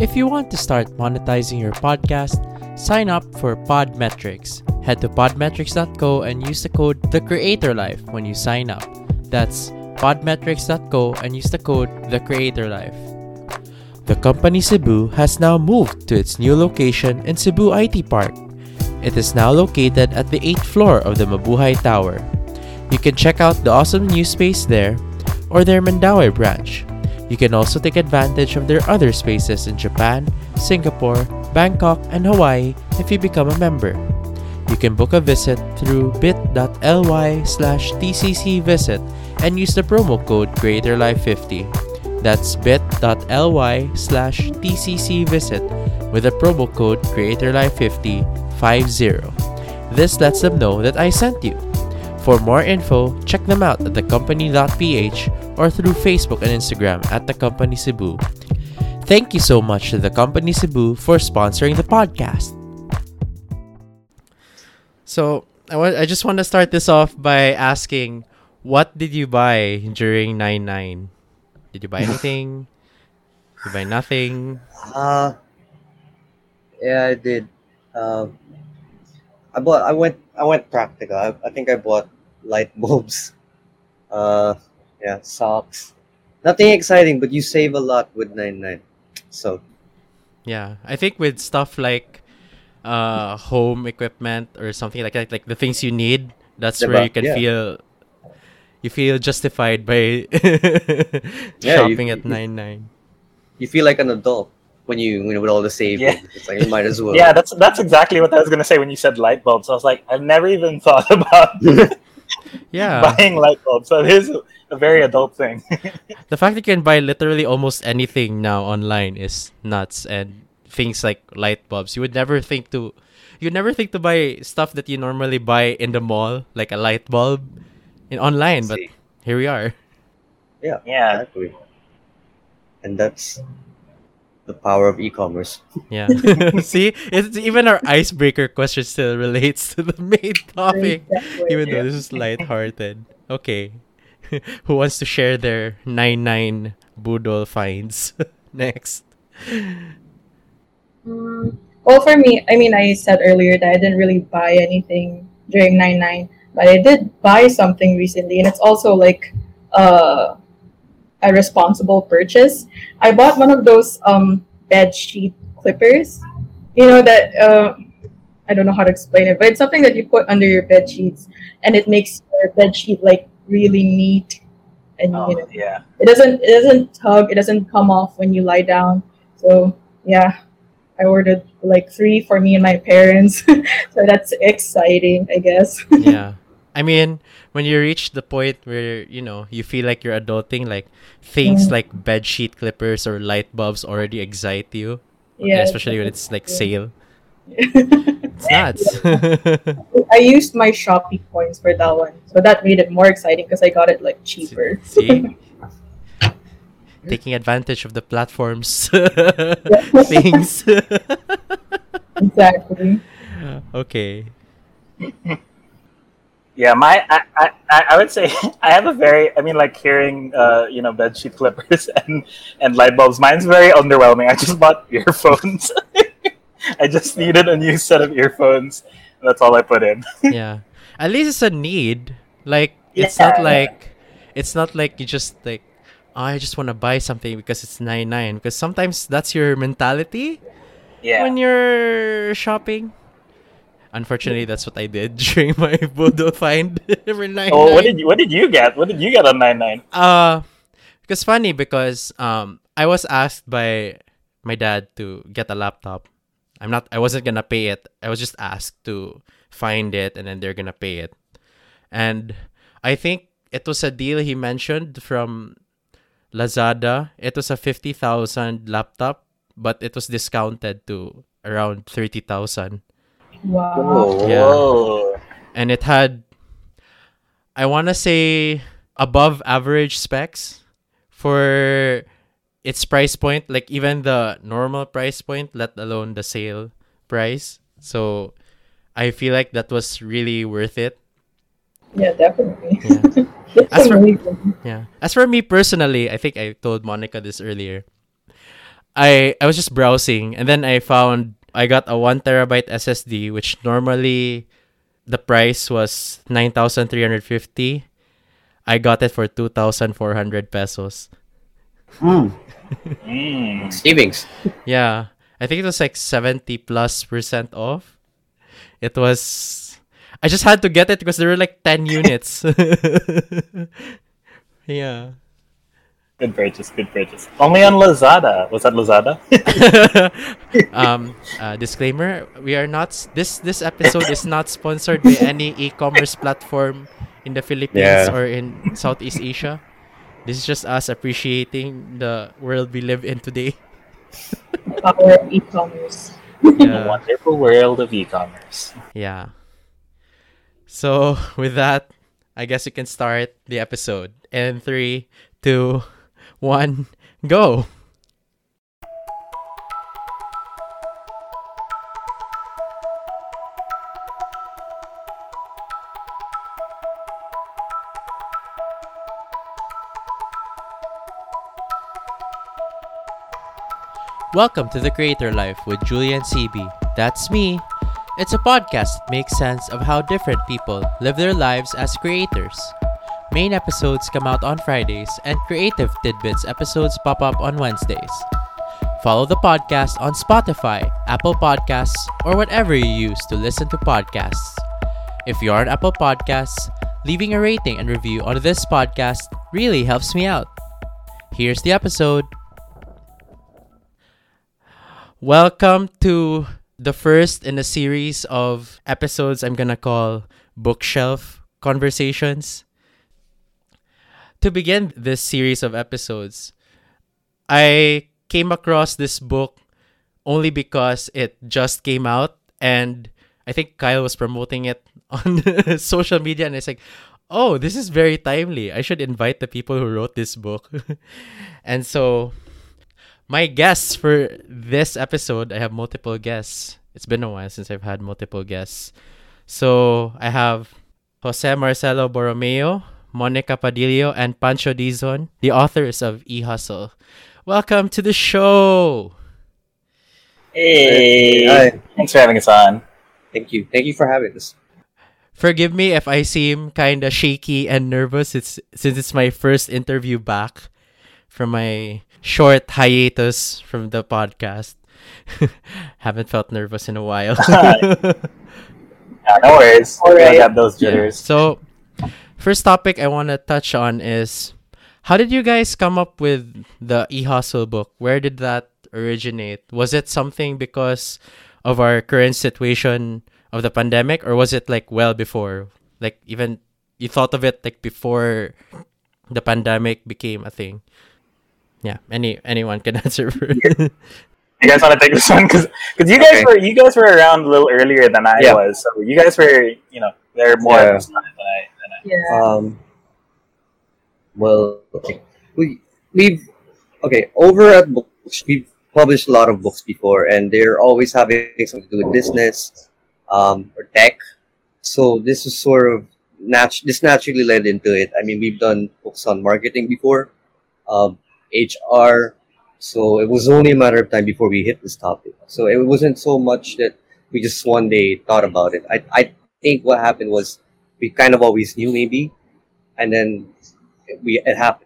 If you want to start monetizing your podcast, sign up for Podmetrics. Head to podmetrics.co and use the code TheCreatorLife when you sign up. That's podmetrics.co and use the code TheCreatorLife. The company Cebu has now moved to its new location in Cebu IT Park. It is now located at the 8th floor of the Mabuhay Tower. You can check out the awesome new space there or their Mandaue branch. You can also take advantage of their other spaces in Japan, Singapore, Bangkok, and Hawaii if you become a member. You can book a visit through bit.ly/tccvisit and use the promo code CreatorLife50. That's bit.ly/tccvisit with the promo code CreatorLife50. This lets them know that I sent you. For more info, check them out at thecompany.ph or through Facebook and Instagram at The Company Cebu. Thank you so much to The Company Cebu for sponsoring the podcast. So, I just want to start this off by asking, what did you buy during 9/9? Did you buy anything? Did you buy nothing? Yeah, I did. I went practical. I think I bought light bulbs. Socks. Nothing exciting, but you save a lot with 9/9. So Yeah, I think with stuff like home equipment or something like that, like the things you need, that's where you can feel justified by shopping at 9/9. You feel like an adult when you with all the savings. Yeah. It's like you might as well. Yeah, that's exactly what I was gonna say when you said light bulbs. I was like, I've never even thought about Yeah. buying light bulbs. So it is a very adult thing. The fact that you can buy literally almost anything now online is nuts, and things like light bulbs. You'd never think to buy stuff that you normally buy in the mall, like a light bulb in online, but here we are. Yeah. Yeah. Exactly. And that's the power of e-commerce. Yeah. See, it's even our icebreaker question still relates to the main topic, even though this is lighthearted. Okay. Who wants to share their 9/9 Budol finds next? Well, for me, I mean, I said earlier that I didn't really buy anything during 9/9, but I did buy something recently, and it's also like a responsible purchase. I bought one of those bed sheet clippers. You know that I don't know how to explain it, but it's something that you put under your bed sheets, and it makes your bed sheet like really neat, and Yeah. it doesn't tug, it doesn't come off when you lie down. So yeah, I ordered like 3 for me and my parents. So that's exciting, I guess. Yeah. I mean, when you reach the point where, you feel like you're adulting, like things like bed sheet clippers or light bulbs already excite you. Yeah, Especially when it's like sale. It's nuts. I used my Shopee points for that one, so that made it more exciting because I got it like cheaper. See? Taking advantage of the platform's things. Exactly. Okay. Yeah, I would say I have a very, like hearing bed sheet clippers and light bulbs. Mine's very underwhelming. I just bought earphones. I just needed a new set of earphones. That's all I put in. Yeah. At least it's a need. Like it's not like you just like, oh, I just want to buy something because it's 9/9. Because sometimes that's your mentality when you're shopping. Unfortunately, that's what I did during my Budol find for 9/9. Oh, what did you get? What did you get on 9/9? Because funny because I was asked by my dad to get a laptop. I wasn't gonna pay it. I was just asked to find it and then they're gonna pay it. And I think it was a deal he mentioned from Lazada. It was a 50,000 laptop, but it was discounted to around 30,000. Wow. Yeah. Whoa. And it had, I want to say, above average specs for its price point, like even the normal price point, let alone the sale price. So I feel like that was really worth it. Yeah, definitely. Yeah. That's As for- amazing. Yeah. As for me personally, I think I told Monica this earlier. I was just browsing, and then I found I got a 1 terabyte SSD, which normally the price was 9,350. I got it for 2,400 pesos. Mm. Mm. Savings. Yeah, I think it was like 70+% off. It was. I just had to get it because there were like 10 units. Yeah. Good purchase, good purchase. Only on Lazada. Was that Lazada? Disclaimer: we are not. This episode is not sponsored by any e-commerce platform in the Philippines Yeah. or in Southeast Asia. This is just us appreciating the world we live in today. Power of e-commerce. The Yeah. wonderful world of e-commerce. Yeah. So with that, I guess we can start the episode. In 3, 2, 1, go. Welcome to The Creator Life with Julian CB. That's me. It's a podcast that makes sense of how different people live their lives as creators. Main episodes come out on Fridays, and Creative Tidbits episodes pop up on Wednesdays. Follow the podcast on Spotify, Apple Podcasts, or whatever you use to listen to podcasts. If you are on Apple Podcasts, leaving a rating and review on this podcast really helps me out. Here's the episode. Welcome to the first in a series of episodes I'm gonna call Bookshelf Conversations. To begin this series of episodes, I came across this book only because it just came out, and I think Kyle was promoting it on social media, and it's like, oh, this is very timely. I should invite the people who wrote this book. And so my guests for this episode, I have multiple guests. It's been a while since I've had multiple guests. So I have Jose Marcelo Borromeo, Monica Padillo, and Pancho Dizon, the authors of E-Hustle. Welcome to the show. Hey! Hi. Thanks for having us on. Thank you. Thank you for having us. Forgive me if I seem kind of shaky and nervous. Since it's my first interview back from my short hiatus from the podcast. Haven't felt nervous in a while. Yeah, no worries. All We right. don't have those Yeah. jitters. So, first topic I want to touch on is, how did you guys come up with the E-Hustle book? Where did that originate? Was it something because of our current situation of the pandemic, or was it like well before? Like even you thought of it like before the pandemic became a thing? Yeah, anyone can answer first. You guys want to take this one because you guys were around a little earlier than I Yeah. was, so you guys were there more Yeah. at the start than I. Yeah. Well, okay. We've over at books we've published a lot of books before, and they're always having something to do with business, or tech. So this is sort of this naturally led into it. I mean, we've done books on marketing before, HR. So it was only a matter of time before we hit this topic. So it wasn't so much that we just one day thought about it. I think what happened was we kind of always knew maybe, and then it happened.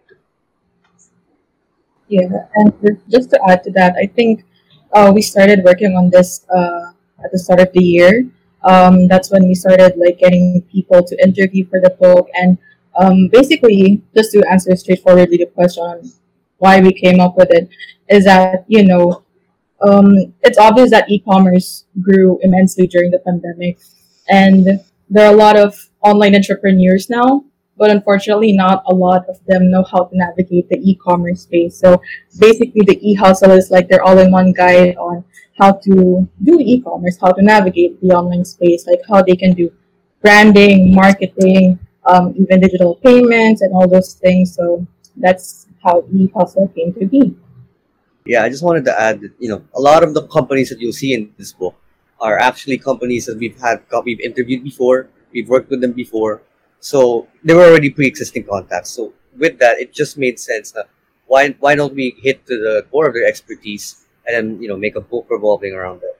Yeah, and just to add to that, I think we started working on this at the start of the year. That's when we started like getting people to interview for the book, and basically, just to answer straightforwardly the question on why we came up with it, is that it's obvious that e-commerce grew immensely during the pandemic, and there are a lot of online entrepreneurs now, but unfortunately not a lot of them know how to navigate the e-commerce space. So basically the e-hustle is like their all-in-one guide on how to do e-commerce, how to navigate the online space, like how they can do branding, marketing, even digital payments and all those things. So that's how e-hustle came to be. Yeah, I just wanted to add that a lot of the companies that you'll see in this book are actually companies that we've interviewed before, we've worked with them before, so they were already pre-existing contacts. So with that, it just made sense that why don't we hit to the core of their expertise and then make a book revolving around that?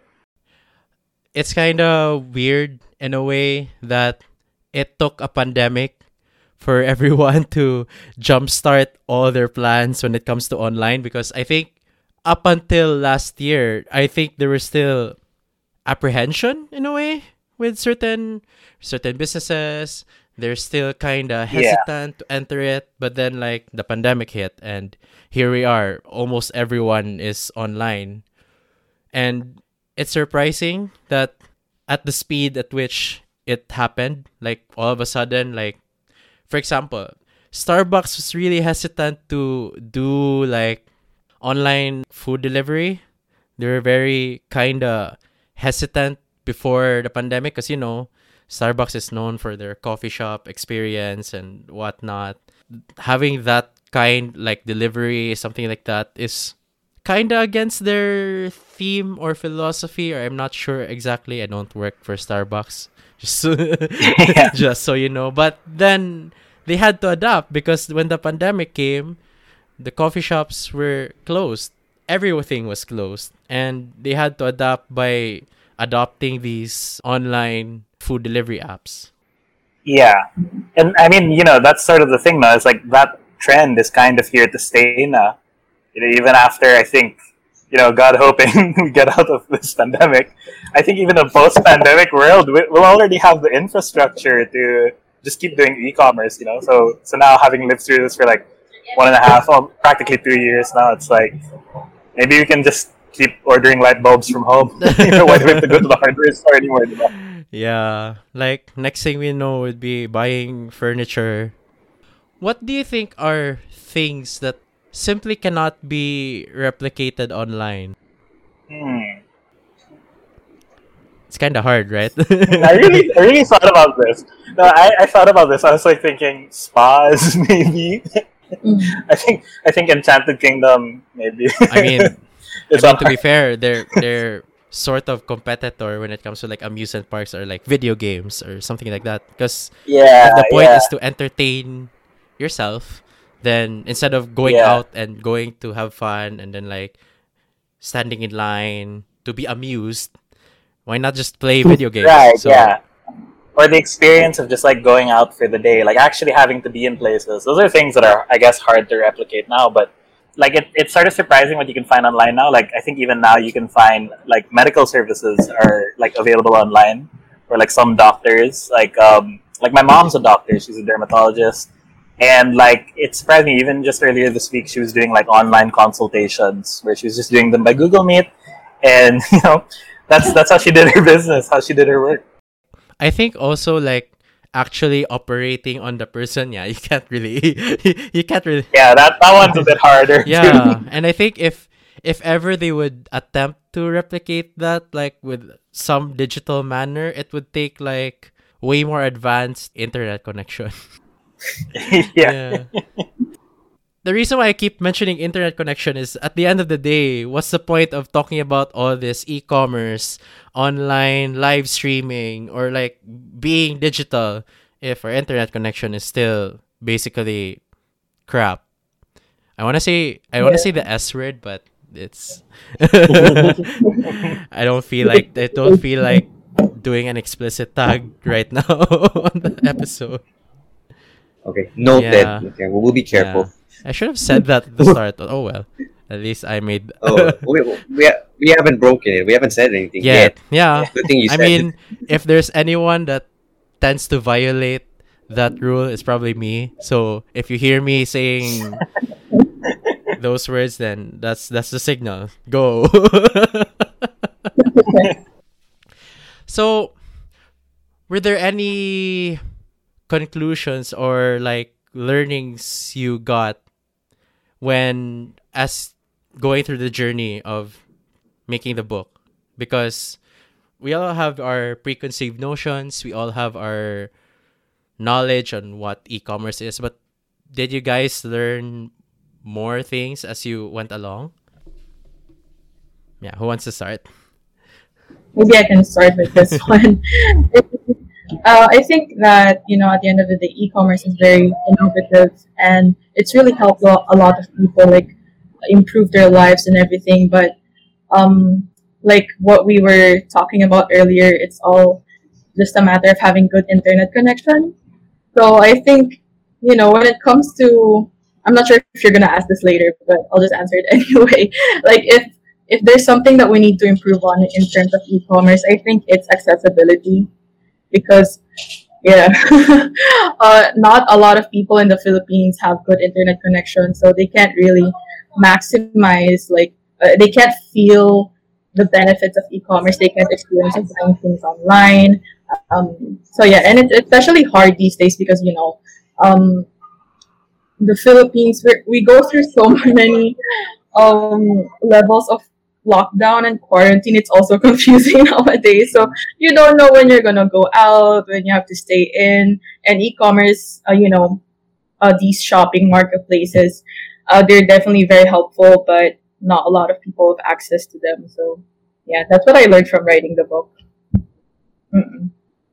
It's kind of weird in a way that it took a pandemic for everyone to jumpstart all their plans when it comes to online, because I think up until last year, I think there was still apprehension in a way with certain businesses. They're still kind of Yeah. hesitant to enter it, but then like the pandemic hit and here we are. Almost everyone is online. And it's surprising that at the speed at which it happened, like all of a sudden, like for example, Starbucks was really hesitant to do like online food delivery. They were very kind of hesitant before the pandemic because, Starbucks is known for their coffee shop experience and whatnot. Having that kind, like delivery, something like that, is kind of against their theme or philosophy, or I'm not sure exactly. I don't work for Starbucks. Just so, Yeah. just so you know. But then they had to adapt because when the pandemic came, the coffee shops were closed. Everything was closed. And they had to adapt by adopting these online food delivery apps. Yeah. And I mean, that's sort of the thing now. It's like that trend is kind of here to stay now. Even after, I think, God hoping we get out of this pandemic, I think even a post-pandemic world, we'll already have the infrastructure to just keep doing e-commerce, So now, having lived through this for like 1.5, practically 2 years now, it's like maybe we can just keep ordering light bulbs from home. Why do we have to go to the hardware store anymore? Yeah, like next thing we know would be buying furniture. What do you think are things that simply cannot be replicated online? Hmm. It's kind of hard, right? I really thought about this. No, I thought about this. I was like thinking spas, maybe. Mm. I think Enchanted Kingdom, maybe. I mean, It's to not be fair, they're sort of competitor when it comes to like amusement parks or like video games or something like that. Because yeah, if the point yeah. is to entertain yourself, then instead of going Yeah. out and going to have fun and then like standing in line to be amused, why not just play video games? Right, So, yeah. Or the experience of just like going out for the day, like actually having to be in places. Those are things that are, I guess, hard to replicate now. But like it's sort of surprising what you can find online now. Like I think even now you can find like medical services are like available online, or like some doctors, like my mom's a doctor. She's a dermatologist, and like it surprised me. Even just earlier this week, she was doing like online consultations where she was just doing them by Google Meet, and that's how she did her business, how she did her work. I think also like actually operating on the person, yeah, you can't really, you can't really, Yeah, that one's a bit harder. yeah. And I think if ever they would attempt to replicate that like with some digital manner, it would take like way more advanced internet connection. Yeah. The reason why I keep mentioning internet connection is at the end of the day, what's the point of talking about all this e-commerce, online, live streaming, or like being digital if our internet connection is still basically crap? I want to say the S word, but it's I don't feel like doing an explicit tag right now on the episode. Okay, noted. Yeah. Okay, we'll be careful. Yeah. I should have said that at the start. Oh well. At least I made Oh, we haven't broken it. We haven't said anything yet. yet. Yeah. Good thing you I said mean, if there's anyone that tends to violate that rule, it's probably me. So if you hear me saying those words, then that's the signal. Go. So, were there any conclusions or like learnings you got when as going through the journey of making the book? Because we all have our preconceived notions, we all have our knowledge on what e-commerce is, but did you guys learn more things as you went along? Yeah, who wants to start? Maybe I can start with this one. I think that at the end of the day, e-commerce is very innovative, and it's really helped a lot of people like improve their lives and everything. But like what we were talking about earlier, it's all just a matter of having good internet connection. So I think, when it comes to, I'm not sure if you're gonna ask this later, but I'll just answer it anyway. Like if there's something that we need to improve on in terms of e-commerce, I think it's accessibility because yeah, not a lot of people in the Philippines have good internet connection, so they can't really maximize like they can't feel the benefits of e-commerce. They can't experience buying things online. So yeah, and it's especially hard these days because um, the Philippines we go through so many levels of lockdown and quarantine. It's also confusing nowadays. So you don't know when you're gonna go out, when you have to stay in, and e-commerce. These shopping marketplaces, they're definitely very helpful, but not a lot of people have access to them. So yeah, that's what I learned from writing the book. Mm-mm.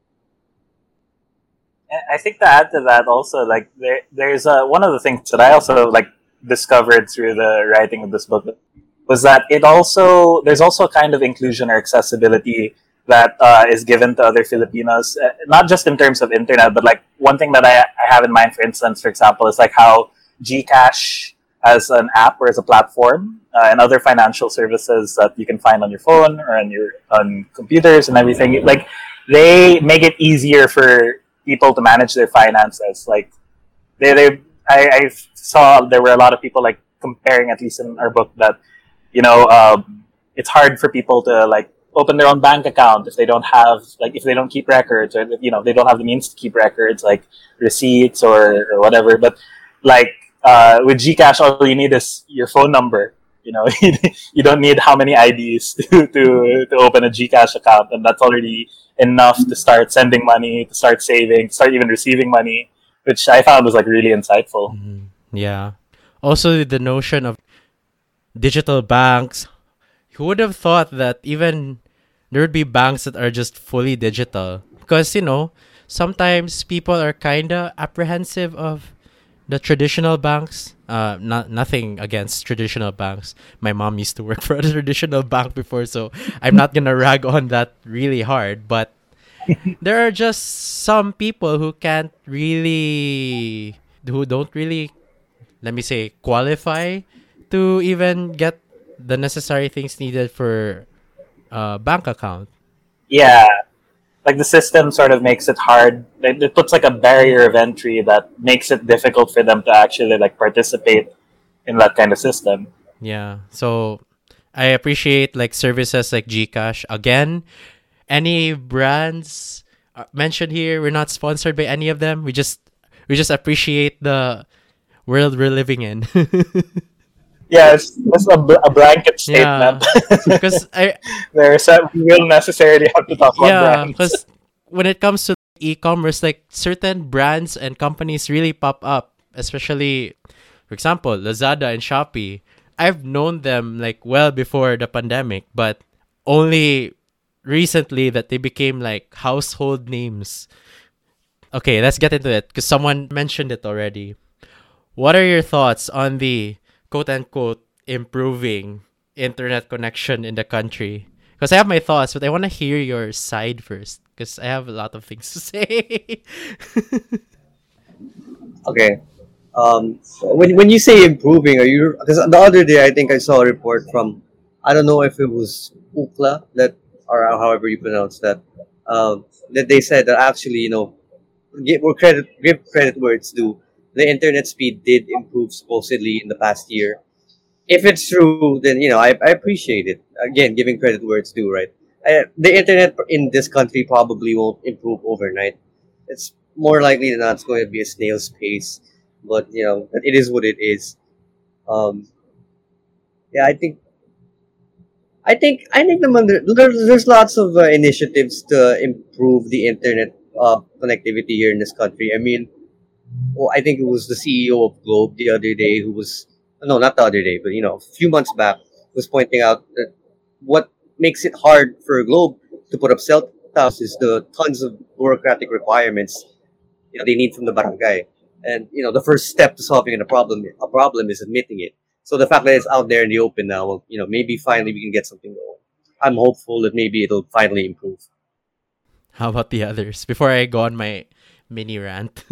I think to add to that also, like there's one of the things that I also like discovered through the writing of this book was that there's also a kind of inclusion or accessibility that is given to other Filipinos, not just in terms of internet, but like one thing that I have in mind, for instance, for example, is like how Gcash as an app or as a platform and other financial services that you can find on your phone or on computers and everything, like they make it easier for people to manage their finances. Like I saw there were a lot of people like comparing, at least in our book, that it's hard for people to like open their own bank account if they don't keep records, or they don't have the means to keep records like receipts or whatever. But like with Gcash, all you need is your phone number. You don't need how many IDs to open a Gcash account, and that's already enough to start sending money, to start saving, to start even receiving money, which I found was like really insightful. Yeah. Also, the notion of digital banks. Who would have thought that even there would be banks that are just fully digital? Because, sometimes people are kind of apprehensive of the traditional banks. Nothing against traditional banks. My mom used to work for a traditional bank before, so I'm not going to rag on that really hard. But there are just some people who don't really, let me say, qualify to even get the necessary things needed for a bank account. Yeah, like the system sort of makes it hard. It puts like a barrier of entry that makes it difficult for them to actually like participate in that kind of system. Yeah. So I appreciate like services like Gcash. Again, any brands mentioned here, we're not sponsored by any of them. We just appreciate the world we're living in. Yeah, it's a blanket Yeah. statement. Because We will necessarily have to talk about yeah, brands. because when it comes to e-commerce, like certain brands and companies really pop up, especially, for example, Lazada and Shopee. I've known them like well before the pandemic, but only recently that they became like household names. Okay, let's get into it because someone mentioned it already. What are your thoughts on the quote unquote improving internet connection in the country? Because I have my thoughts, but I want to hear your side first because I have a lot of things to say. Okay. When you say improving, are you? Because the other day I think I saw a report from, I don't know if it was UCLA that, or however you pronounce that, that they said that actually give credit where it's due. The internet speed did improve supposedly in the past year. If it's true, then I appreciate it. Again, giving credit where it's due, right? The internet in this country probably won't improve overnight. It's more likely than not it's going to be a snail's pace, but it is what it is. Um, yeah, I think there's lots of initiatives to improve the internet connectivity here in this country. I mean, well, I think it was the CEO of Globe the other day who was, no, not the other day, but a few months back, was pointing out that what makes it hard for Globe to put up cell towers is the tons of bureaucratic requirements they need from the barangay. And the first step to solving a problem is admitting it. So the fact that it's out there in the open now, well, maybe finally we can get something going. I'm hopeful that maybe it'll finally improve. How about the others? Before I go on my mini rant.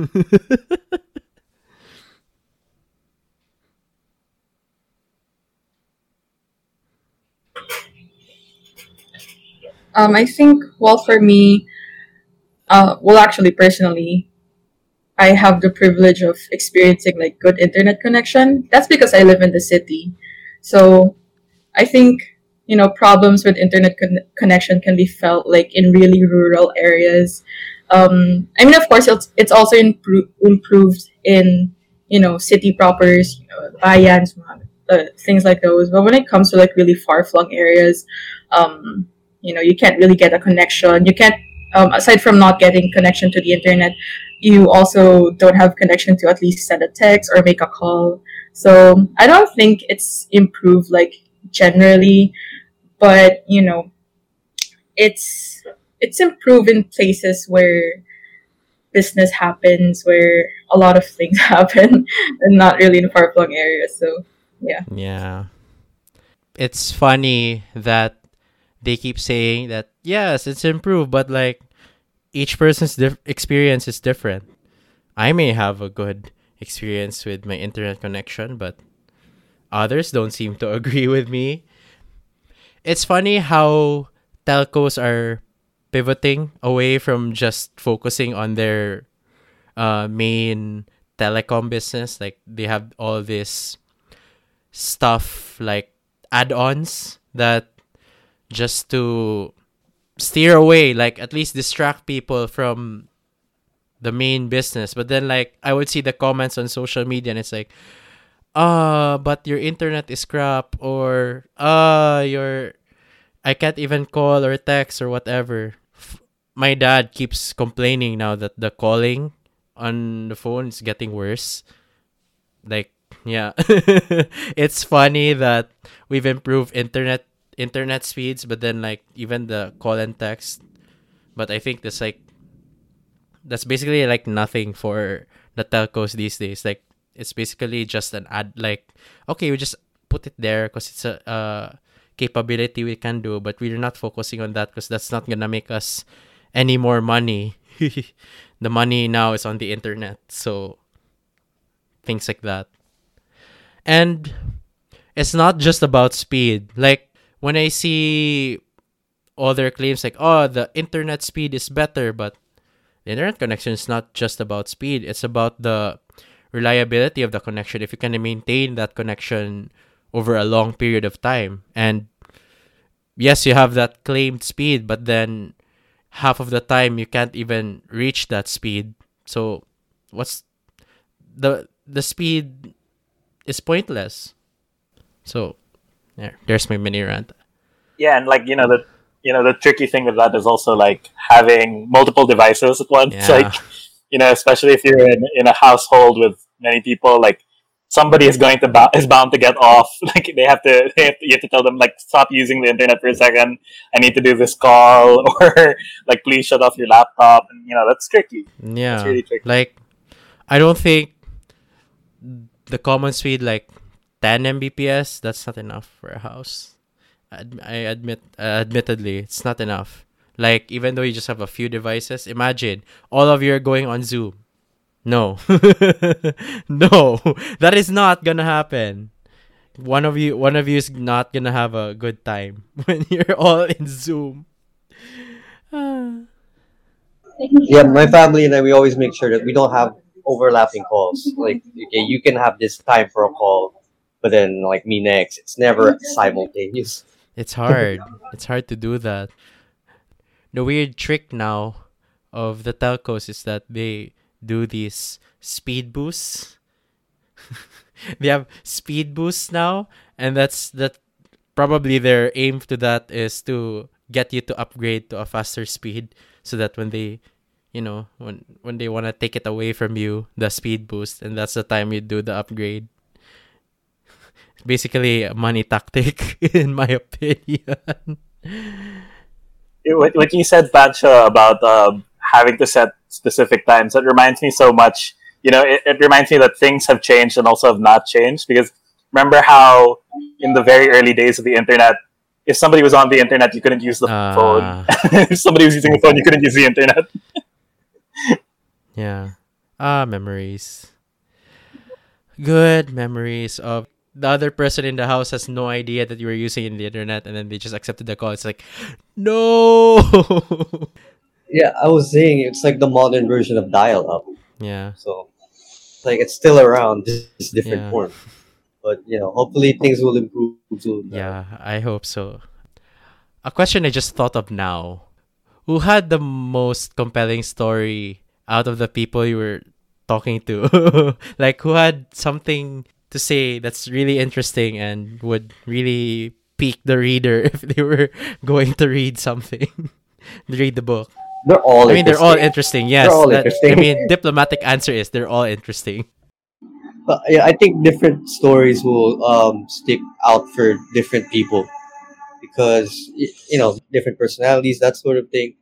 I think, well, for me, well, actually, personally, I have the privilege of experiencing like good internet connection. That's because I live in the city. So I think, problems with internet connection can be felt like in really rural areas. I mean, of course, it's also improved in, city propers, bayans, things like those. But when it comes to like really far flung areas, you can't really get a connection. You can't, aside from not getting connection to the internet, you also don't have connection to at least send a text or make a call. So I don't think it's improved like generally, but it's it's improved in places where business happens, where a lot of things happen, and not really in far flung areas. So yeah. Yeah. It's funny that they keep saying that, yes, it's improved, but like each person's experience is different. I may have a good experience with my internet connection, but others don't seem to agree with me. It's funny how telcos are pivoting away from just focusing on their main telecom business. Like they have all this stuff like add-ons that just to steer away, like at least distract people from the main business. But then like I would see the comments on social media and it's like, but your internet is crap, or your I can't even call or text or whatever. My dad keeps complaining now that the calling on the phone is getting worse. Like, yeah. It's funny that we've improved internet speeds, but then like even the call and text. But I think that's basically like nothing for the telcos these days. Like it's basically just an ad. Like, okay, we just put it there because it's a capability we can do, but we're not focusing on that because that's not gonna make us any more money. The money now is on the internet, so things like that. And it's not just about speed. Like when I see other claims like, oh, the internet speed is better, but the internet connection is not just about speed. It's about the reliability of the connection. If you can maintain that connection over a long period of time. And yes, you have that claimed speed, but then half of the time you can't even reach that speed. So what's the speed is pointless. So there's my mini rant. Yeah, and like the tricky thing with that is also like having multiple devices at once. Yeah. Like especially if you're in a household with many people, like somebody is is bound to get off. Like you have to tell them like stop using the internet for a second. I need to do this call, or like please shut off your laptop. And that's tricky. Yeah. That's really tricky. Like I don't think the common speed like 10 Mbps, that's not enough for a house. Admittedly, it's not enough. Like, even though you just have a few devices, imagine all of you are going on Zoom. No. No, that is not gonna happen. One of you is not gonna have a good time when you're all in Zoom. Yeah, my family and I, we always make sure that we don't have overlapping calls. Like, okay, you can have this time for a call, but then like me next. It's never simultaneous. It's hard. It's hard to do that. The weird trick now of the telcos is that they do these speed boosts. They have speed boosts now, and that probably their aim to that is to get you to upgrade to a faster speed, so that when they when they want to take it away from you, the speed boost, and that's the time you do the upgrade. It's basically a money tactic, in my opinion. What you said, Pancho, about having to set specific times, that reminds me so much it reminds me that things have changed and also have not changed. Because remember how in the very early days of the internet, if somebody was on the internet, you couldn't use the phone. If somebody was using the phone, you couldn't use the internet. Yeah. Memories. Good memories of the other person in the house has no idea that you were using the internet, and then they just accepted the call. It's like, no. Yeah, I was saying it's like the modern version of dial-up. Yeah. So, like, it's still around, just different Yeah. form. But hopefully things will improve soon. Yeah, I hope so. A question I just thought of now. Who had the most compelling story out of the people you were talking to? Like, who had something to say that's really interesting and would really pique the reader if they were going to read something, read the book? They're all. I mean, they're all interesting. Yes, They're all that- interesting. I mean, diplomatic answer is they're all interesting. But yeah, I think different stories will stick out for different people because different personalities, that sort of thing.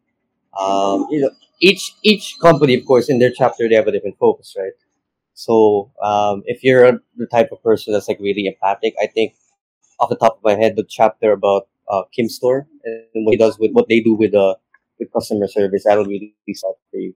Each company, of course, in their chapter they have a different focus, right? So if you're the type of person that's like really empathic, I think off the top of my head, the chapter about Kim Store and what they do with customer service, that'll really start for you.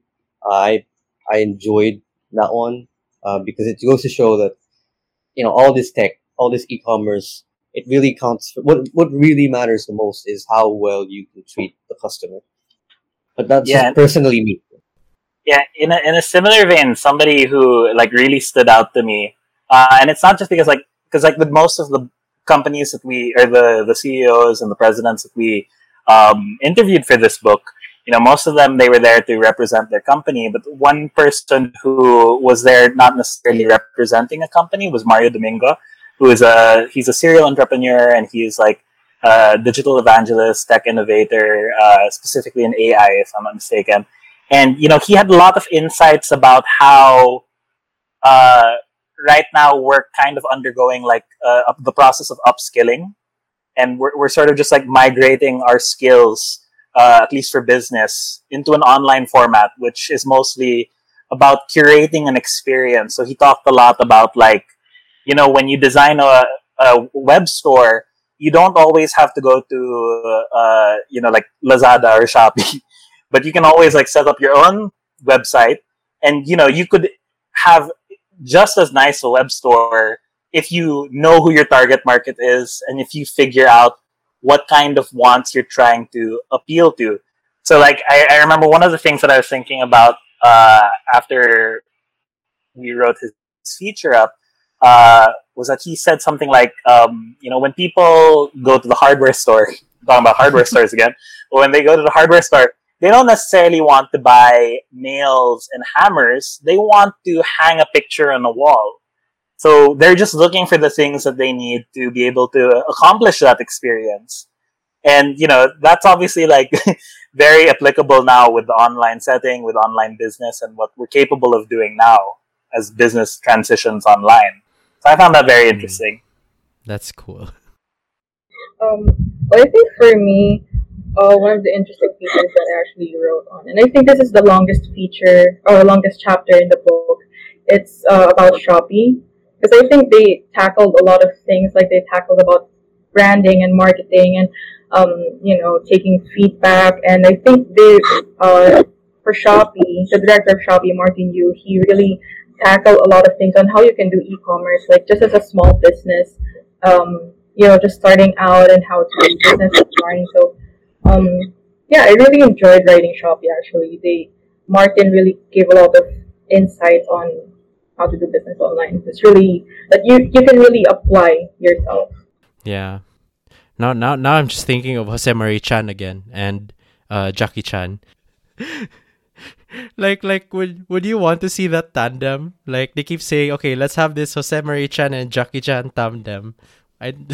I enjoyed that one because it goes to show that all this tech, all this e-commerce, it really counts. What really matters the most is how well you can treat the customer. But that's Yeah. just personally me. Yeah, in a similar vein, somebody who like really stood out to me, and it's not just because with most of the companies that we or the CEOs and the presidents that we interviewed for this book, most of them they were there to represent their company. But one person who was there not necessarily representing a company was Mario Domingo, who is he's a serial entrepreneur and he's like a digital evangelist, tech innovator, specifically in AI, if I'm not mistaken. And he had a lot of insights about how right now we're kind of undergoing like the process of upskilling, and we're sort of just like migrating our skills, at least for business, into an online format, which is mostly about curating an experience. So he talked a lot about like, when you design a web store, you don't always have to go to like Lazada or Shopee. But you can always like set up your own website, and you could have just as nice a web store if you know who your target market is and if you figure out what kind of wants you're trying to appeal to. So like I remember one of the things that I was thinking about after we wrote his feature up was that he said something like when people go to the hardware store, talking about hardware stores again, when they go to the hardware store, they don't necessarily want to buy nails and hammers. They want to hang a picture on a wall. So they're just looking for the things that they need to be able to accomplish that experience. And, that's obviously like very applicable now with the online setting, with online business and what we're capable of doing now as business transitions online. So I found that very interesting. That's cool. Well, I think for me, one of the interesting features that I actually wrote on, and I think this is the longest feature or longest chapter in the book. It's about Shopee, because I think they tackled a lot of things. Like they tackled about branding and marketing, and taking feedback. And I think they for Shopee, the director of Shopee, Martin Yu, he really tackled a lot of things on how you can do e-commerce, like just as a small business, just starting out and how to do business online. So. I really enjoyed writing Shopee. Actually, Martin really gave a lot of insights on how to do business online. It's really that you can really apply yourself. Yeah. Now I'm just thinking of Jose Marie Chan again and Jackie Chan. like would you want to see that tandem? Like they keep saying, okay, let's have this Jose Marie Chan and Jackie Chan tandem. I'm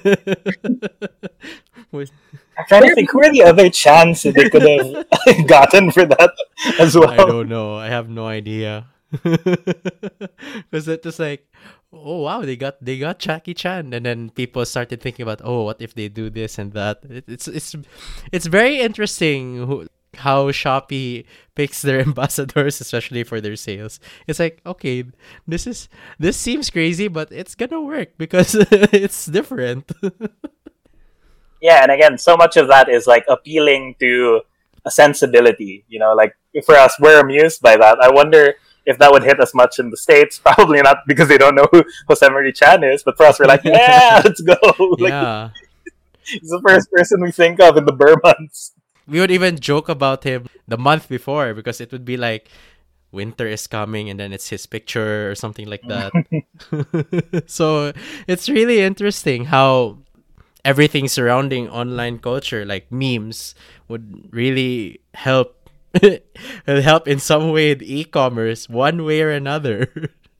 trying to think who are the other chants that they could have gotten for that as well. I don't know. I have no idea. Because it was like, oh wow, they got Jackie Chan, and then people started thinking about, oh, what if they do this and that. It's very interesting how Shopee picks their ambassadors, especially for their sales. It's like, okay, this seems crazy, but it's gonna work because it's different. Yeah, and again, so much of that is like appealing to a sensibility. Like for us, we're amused by that. I wonder if that would hit as much in the States. Probably not, because they don't know who Jose Marie Chan is. But for us, we're like, yeah, let's go. Like, Yeah. he's the first person we think of in the Burr months. We would even joke about him the month before because it would be like winter is coming and then it's his picture or something like that. So it's really interesting how everything surrounding online culture, like memes, would really help help in some way in e-commerce, one way or another.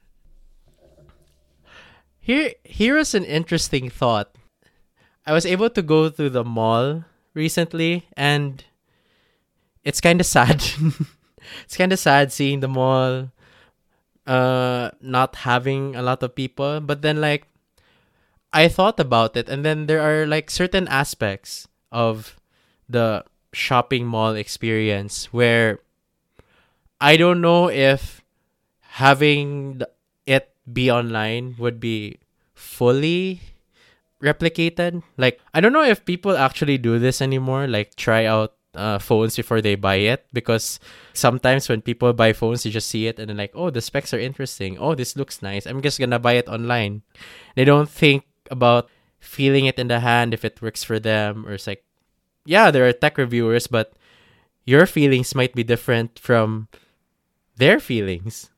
Here is an interesting thought. I was able to go to the mall recently, and it's kind of sad. It's kind of sad seeing the mall not having a lot of people. But then, like, I thought about it, and then there are like certain aspects of the shopping mall experience where I don't know if having it be online would be fully replicated. Like, I don't know if people actually do this anymore, like try out phones before they buy it, because sometimes when people buy phones, you just see it and then like, oh, the specs are interesting, oh, this looks nice, I'm just gonna buy it online. They don't think about feeling it in the hand, if it works for them, or it's like, yeah, there are tech reviewers, but your feelings might be different from their feelings.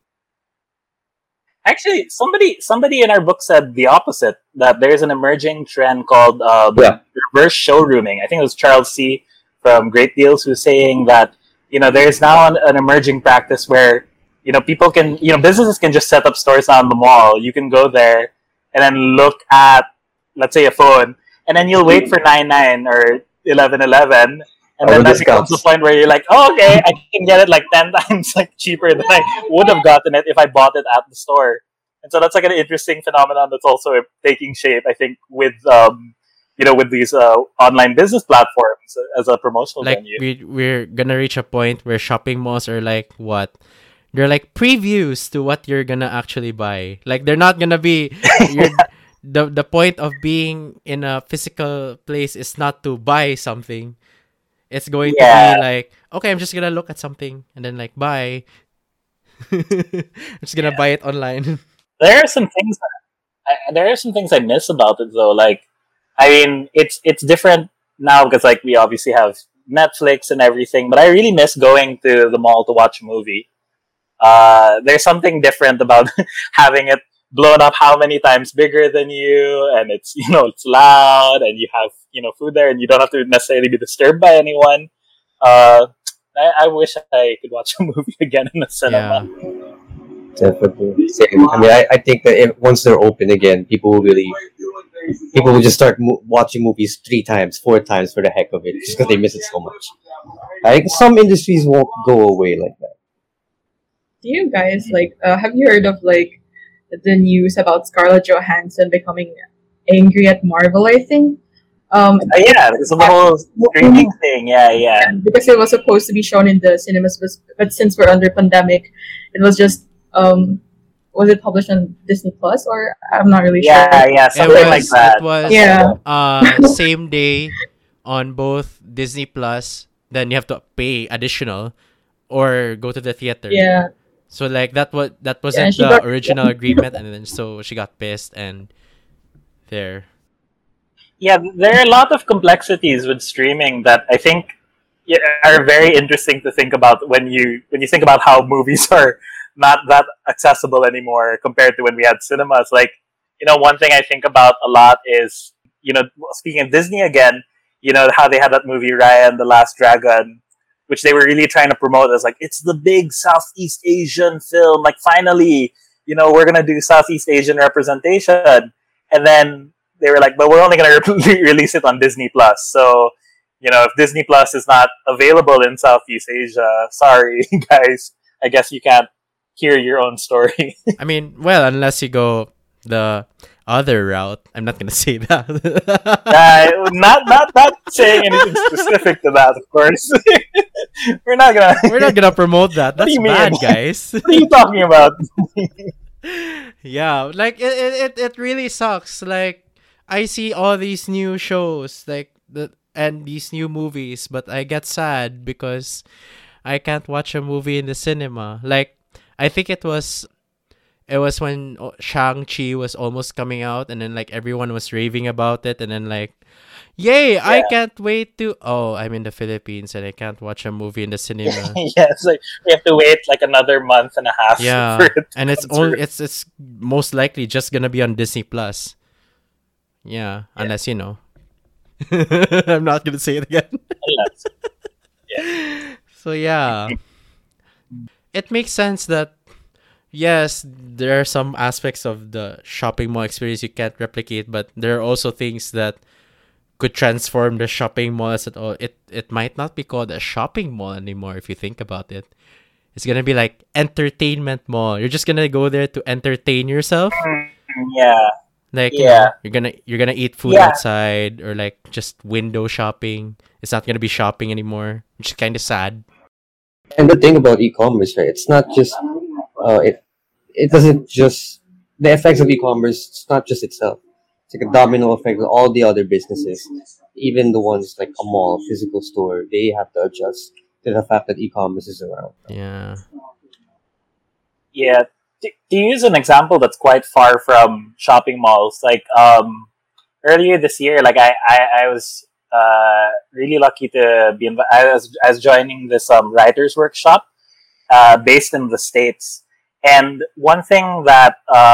Actually, somebody in our book said the opposite, that there's an emerging trend called Yeah. reverse showrooming. I think it was Charles C. from Great Deals who's saying that, there's now an emerging practice where, people can, businesses can just set up stores on the mall. You can go there and then look at, let's say, a phone, and then you'll wait for 99 or 1111, and Or then that discounts. becomes the point where you're like, oh, okay, I can get it like 10 times like cheaper than I would have gotten it if I bought it at the store. And so that's like an interesting phenomenon that's also taking shape, I think, with with these online business platforms as a promotional Like, venue. we're gonna reach a point where shopping malls are like what? They're like previews to what you're gonna actually buy. Like, they're not gonna be you're, the point of being in a physical place is not to buy something. It's going to Yeah. be like, okay, I'm just gonna look at something and then like buy. I'm just gonna buy it online. There are some things I miss about it though. Like, I mean, it's different now because like we obviously have Netflix and everything, but I really miss going to the mall to watch a movie. There's something different about having it blown up how many times bigger than you, and it's it's loud, and you have food there, and you don't have to necessarily be disturbed by anyone. I wish I could watch a movie again in the cinema. Yeah. Definitely. Same. I mean, I think that once they're open again, people will just start watching movies 3 times, 4 times for the heck of it, just because they miss it so much. I think some industries won't go away like that. Do you guys have you heard of like the news about Scarlett Johansson becoming angry at Marvel? I think. Yeah, it's the whole streaming thing. Yeah. And because it was supposed to be shown in the cinemas, but since we're under pandemic, it was just was it published on Disney Plus, or I'm not really sure. Yeah, something like that. It was Yeah. same day on both Disney Plus. Then you have to pay additional or go to the theater. Yeah. So like that Yeah, wasn't she the got- original agreement, and then so she got pissed and there. Yeah, there are a lot of complexities with streaming that I think are very interesting to think about when you think about how movies are not that accessible anymore compared to when we had cinemas. Like, one thing I think about a lot is, speaking of Disney again, how they had that movie Raya and the Last Dragon, which they were really trying to promote as like, it's the big Southeast Asian film. Like, finally, we're going to do Southeast Asian representation. And then they were like, but we're only going to release it on Disney Plus. So, if Disney Plus is not available in Southeast Asia, sorry, guys, I guess you can't hear your own story. I mean, well, unless you go the other route. I'm not gonna say that. Not saying anything specific to that, of course. We're not gonna. We're not gonna promote that. What do That's you mean? bad, guys. What are you talking about? Yeah, like it really sucks. Like I see all these new shows, like and these new movies, but I get sad because I can't watch a movie in the cinema. Like I think it was when Shang-Chi was almost coming out, and then like everyone was raving about it, and then like, yay, I Yeah. can't wait to. Oh, I'm in the Philippines and I can't watch a movie in the cinema. Yeah, it's like we have to wait like another month and a half Yeah, for it to and it's come through. only it's most likely just gonna be on Disney Plus. Yeah, unless you know. I'm not gonna say it again. Unless- So yeah, it makes sense that yes, there are some aspects of the shopping mall experience you can't replicate, but there are also things that could transform the shopping mall as at all. It might not be called a shopping mall anymore if you think about it. It's gonna be like entertainment mall. You're just gonna go there to entertain yourself. Yeah. Like Yeah. you're gonna eat food Yeah. outside or like just window shopping. It's not gonna be shopping anymore, which is kind of sad. And the thing about e-commerce, right? It's not just it doesn't just the effects of e-commerce. It's not just itself. It's like a domino effect with all the other businesses, even the ones like a mall, physical store. They have to adjust to the fact that e-commerce is around. Yeah. Yeah. To use an example that's quite far from shopping malls, like earlier this year, like I was really lucky to be I was joining this writers workshop based in the States. And one thing that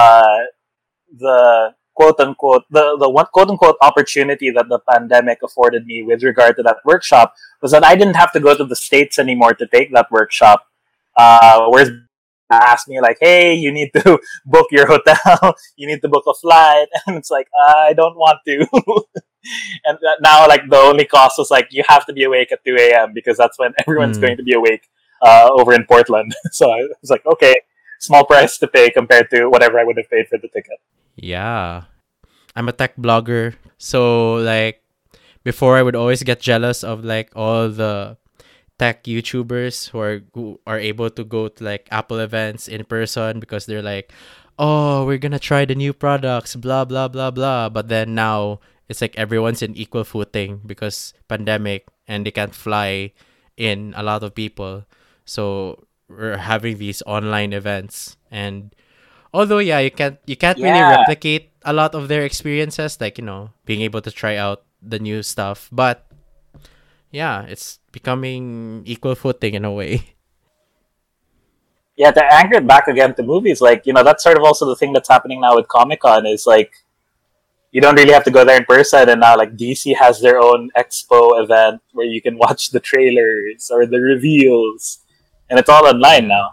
the quote unquote the one quote unquote opportunity that the pandemic afforded me with regard to that workshop was that I didn't have to go to the States anymore to take that workshop. Whereas asked me like, hey, you need to book your hotel, you need to book a flight, and it's like I don't want to. And now like the only cost was like you have to be awake at 2 a.m. because that's when everyone's going to be awake over in Portland. So I was like, okay, small price to pay compared to whatever I would have paid for the ticket. Yeah. I'm a tech blogger, so like before I would always get jealous of like all the tech YouTubers who are able to go to like Apple events in person because they're like, oh, we're gonna try the new products, blah blah blah blah. But then now it's like everyone's in equal footing because pandemic and they can't fly in a lot of people. So we're having these online events, and although yeah, you can't really Yeah. replicate a lot of their experiences, like being able to try out the new stuff, but yeah, it's becoming equal footing in a way. Yeah, to anchor it back again to movies, like, that's sort of also the thing that's happening now with Comic-Con is like, you don't really have to go there in person, and now like DC has their own expo event where you can watch the trailers or the reveals, and it's all online now.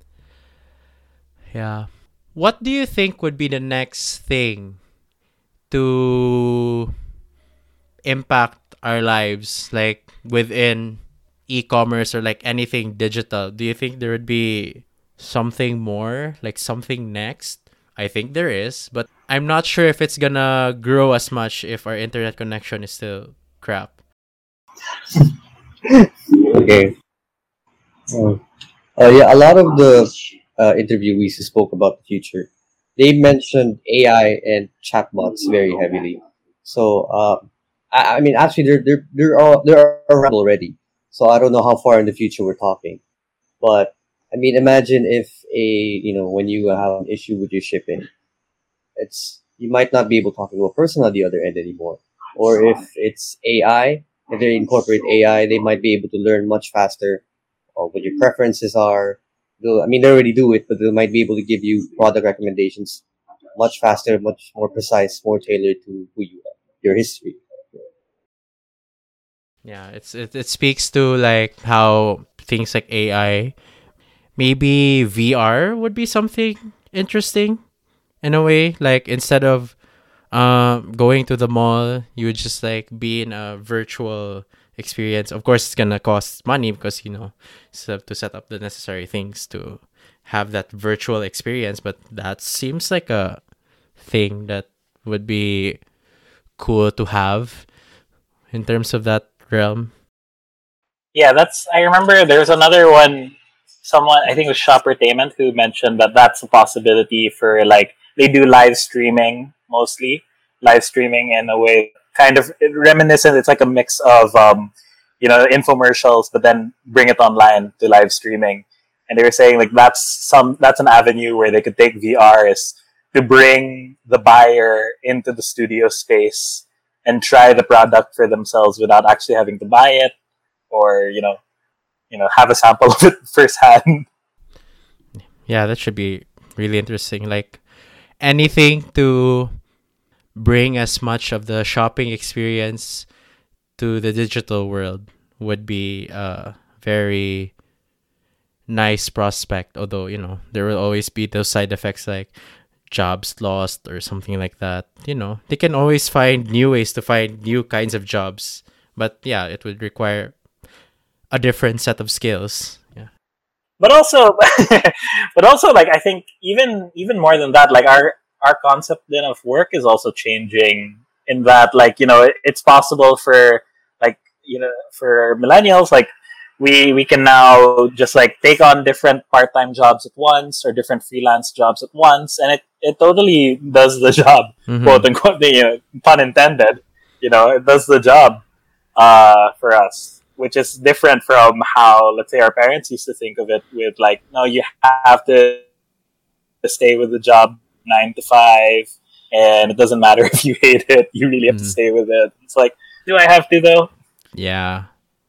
Yeah. What do you think would be the next thing to impact our lives, like within e-commerce or like anything digital? Do you think there would be something more, like something next? I think there is, but I'm not sure if it's gonna grow as much if our internet connection is still crap. Okay. Yeah, a lot of the interviewees who spoke about the future, they mentioned AI and chatbots very heavily. So, I mean, actually, they're around already. So I don't know how far in the future we're talking, but I mean, imagine if when you have an issue with your shipping, you might not be able to talk to a person on the other end anymore. Or if it's AI, if they incorporate AI, they might be able to learn much faster what your preferences are. I mean, they already do it, but they might be able to give you product recommendations much faster, much more precise, more tailored to who you are, your history. Yeah, it speaks to like how things like AI, maybe VR would be something interesting in a way. Like instead of going to the mall, you would just like be in a virtual experience. Of course, it's gonna cost money because to set up the necessary things to have that virtual experience. But that seems like a thing that would be cool to have in terms of that realm. Yeah, that's. I remember there was another one. Someone, I think it was Shoppertainment, who mentioned that that's a possibility for like they do live streaming mostly, live streaming in a way kind of reminiscent. It's like a mix of infomercials, but then bring it online to live streaming. And they were saying like that's an avenue where they could take VR is to bring the buyer into the studio space and try the product for themselves without actually having to buy it or have a sample of it firsthand. Yeah, that should be really interesting. Like anything to bring as much of the shopping experience to the digital world would be a very nice prospect. Although, there will always be those side effects like jobs lost or something like that. They can always find new ways to find new kinds of jobs. But yeah, it would require a different set of skills. Yeah. But also, like I think even more than that, like our concept then of work is also changing in that like it's possible for like for millennials like we can now just like take on different part-time jobs at once or different freelance jobs at once, and it totally does the job, quote unquote, pun intended. It does the job for us, which is different from how, let's say, our parents used to think of it with like, no, you have to stay with the job 9 to 5, and it doesn't matter if you hate it, you really have to stay with it. It's like, do I have to though? Yeah.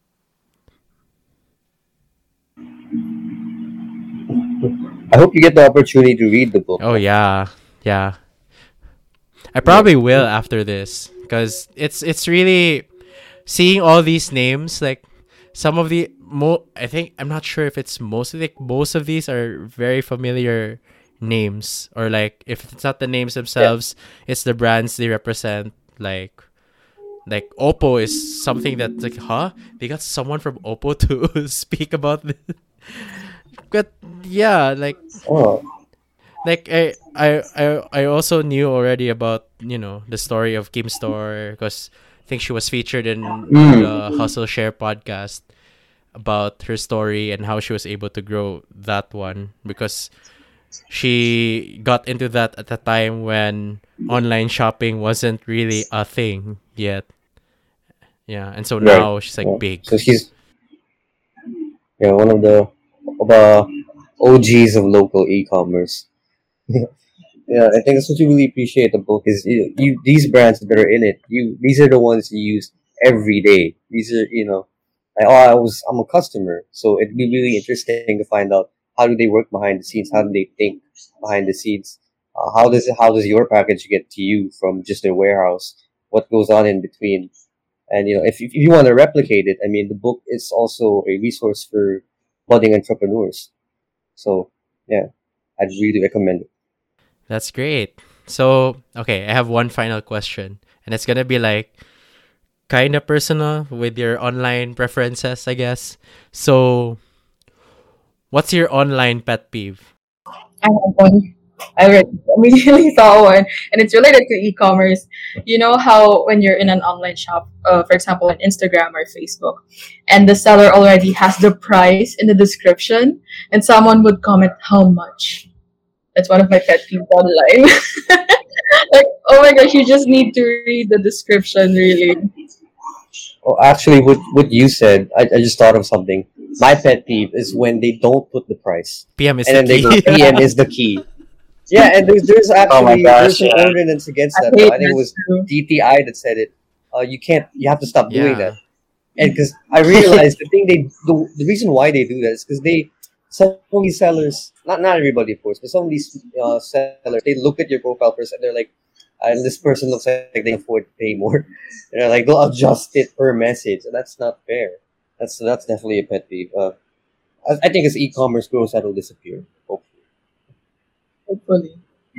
I hope you get the opportunity to read the book. Oh yeah. Yeah. I probably will after this because it's really seeing all these names, like some of the I think I'm not sure if it's mostly like most of these are very familiar names, or like if it's not the names themselves, it's the brands they represent. Like Oppo is something that's like, they got someone from Oppo to speak about this. But yeah, like I also knew already about the story of Kim Store because I think she was featured in the Hustle Share podcast about her story and how she was able to grow that one, because she got into that at a time when online shopping wasn't really a thing yet. Yeah, and so now she's like big. So she's one of the OGs of local e-commerce. Yeah, I think that's what you really appreciate the book is you these brands that are in it. These are the ones you use every day. These are I'm a customer, so it'd be really interesting to find out how do they work behind the scenes, how do they think behind the scenes, how does your package get to you from just a warehouse, what goes on in between, and if you want to replicate it, I mean the book is also a resource for budding entrepreneurs. So yeah, I'd really recommend it. That's great. So, okay, I have one final question, and it's gonna be like kind of personal with your online preferences, I guess. So, what's your online pet peeve? I have one. I immediately saw one, and it's related to e-commerce. You know how when you're in an online shop, for example, on Instagram or Facebook, and the seller already has the price in the description, and someone would comment how much. That's one of my pet peeves online. Like, oh my gosh, you just need to read the description, really. Oh, actually, what you said, I just thought of something. My pet peeve is when they don't put the price, PM is and then the they go key. PM is the key. Yeah, and there's actually gosh, there's an yeah. ordinance against I that. hate I think it was that too. DTI that said it. You have to stop doing Yeah. that. And because I realized the reason why they do that is because some of these sellers, not everybody of course, but some of these sellers, they look at your profile first and they're like, this person looks like they can afford to pay more. And they're like, they'll adjust it per message, and that's not fair. That's definitely a pet peeve. I think as e-commerce grows, that'll disappear. Hopefully. Hopefully.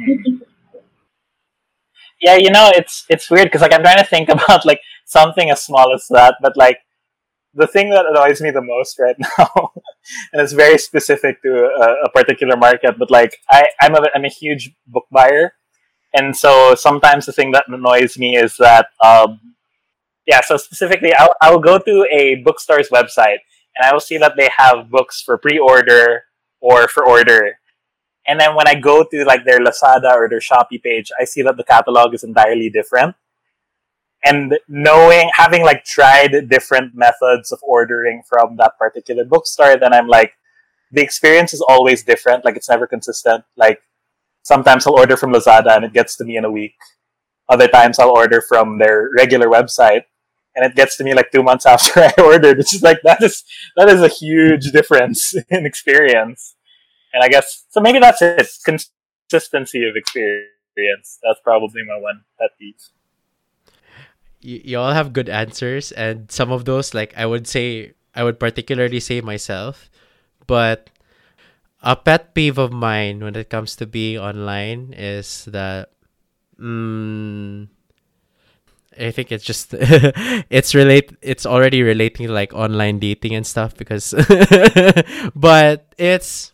Yeah, it's weird because like I'm trying to think about like something as small as that, but like the thing that annoys me the most right now, and it's very specific to a particular market, but like I'm a huge book buyer, And so sometimes the thing that annoys me is that, so specifically, I'll go to a bookstore's website and I will see that they have books for pre-order or for order. And then when I go to like their Lazada or their Shopee page, I see that the catalog is entirely different. And having like tried different methods of ordering from that particular bookstore, then I'm like, the experience is always different. Like, it's never consistent. Like, sometimes I'll order from Lazada and it gets to me in a week. Other times I'll order from their regular website and it gets to me like 2 months after I ordered. It's just like, that is a huge difference in experience. And I guess, so maybe that's it. Consistency of experience. That's probably my one pet peeve. You all have good answers, and some of those, like, I would particularly say myself, but a pet peeve of mine when it comes to being online is that I think it's just it's already relating to like online dating and stuff, because but it's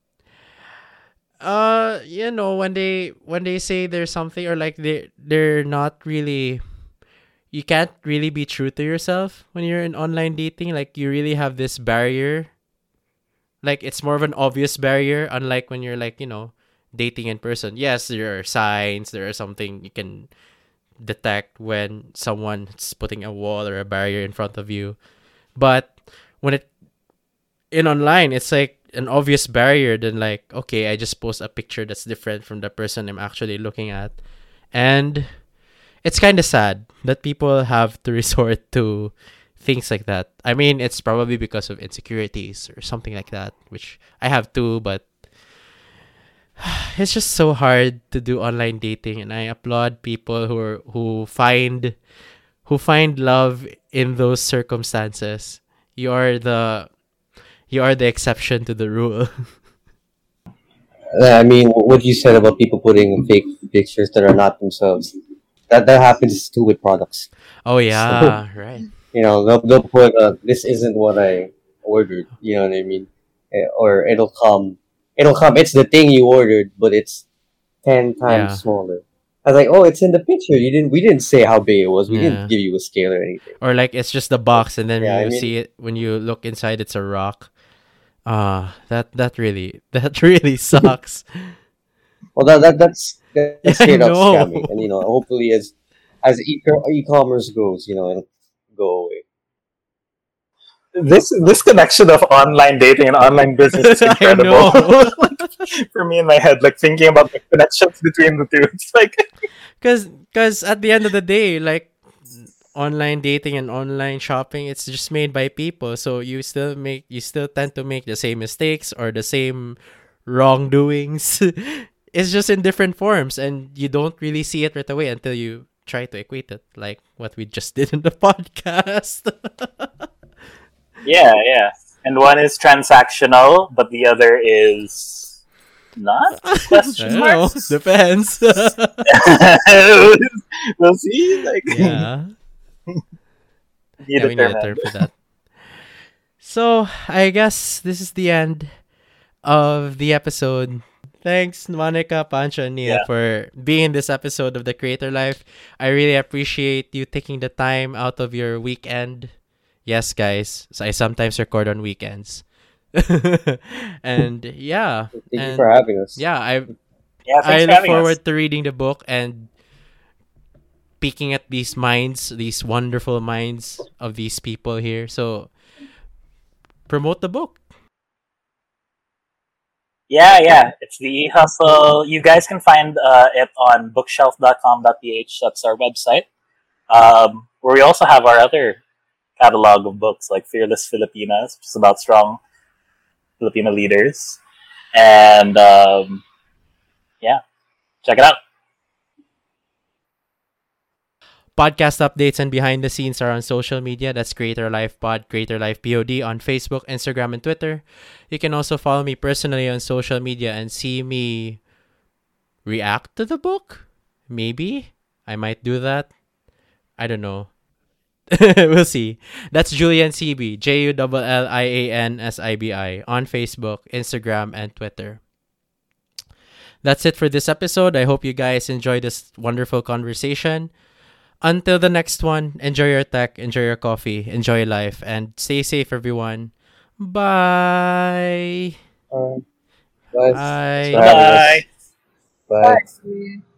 when they say there's something, or like they're not really, you can't really be true to yourself when you're in online dating. Like, you really have this barrier. Like, it's more of an obvious barrier, unlike when you're like, dating in person. Yes, there are signs, there are something you can detect when someone's putting a wall or a barrier in front of you. But when in online, it's like an obvious barrier. Then like, okay, I just post a picture that's different from the person I'm actually looking at. And it's kind of sad that people have to resort to things like that. I mean, it's probably because of insecurities or something like that, which I have too, but it's just so hard to do online dating, and I applaud people who find love in those circumstances. You are the exception to the rule. I mean, what you said about people putting fake pictures that are not themselves, that happens too with products. Oh yeah, right. They'll put this isn't what I ordered. You know what I mean? Or it'll come. It's the thing you ordered, but it's 10 times smaller. I was like, oh, it's in the picture. We didn't say how big it was. We didn't give you a scale or anything. Or like, it's just the box, and then see it, when you look inside, it's a rock. That really sucks. Well, that's straight up scamming, and hopefully as e-commerce goes, it'll go away. This connection of online dating and online business is incredible. For me in my head, like thinking about the connections between the two, it's like, because at the end of the day, like, online dating and online shopping, it's just made by people, so you still tend to make the same mistakes or the same wrongdoings. It's just in different forms, and you don't really see it right away until you try to equate it, like what we just did in the podcast. Yeah. And one is transactional, but the other is not? Question mark? Depends. We'll see. Like, yeah. We need a term for that. So I guess this is the end of the episode. Thanks, Monica, Pancho, and Neil, for being in this episode of The Creator Life. I really appreciate you taking the time out of your weekend. Yes, guys. So I sometimes record on weekends. And Thank you for having us. Yeah, I look forward to reading the book and peeking at these wonderful minds of these people here. So promote the book. Yeah. It's the E-Hustle. You guys can find it on bookshelf.com.ph. That's our website. Where we also have our other catalog of books, like Fearless Filipinas, which is about strong Filipino leaders. And check it out. Podcast updates and behind the scenes are on social media. That's Creator Life Pod, Creator Life POD on Facebook, Instagram, and Twitter. You can also follow me personally on social media and see me react to the book. Maybe I might do that. I don't know. We'll see. That's Julian CB, JULLIANSIBI on Facebook, Instagram, and Twitter. That's it for this episode. I hope you guys enjoyed this wonderful conversation. Until the next one, enjoy your tech, enjoy your coffee, enjoy life, and stay safe, everyone. Bye. All right. Guys, Bye. thanks for having us. Bye. Bye. Bye.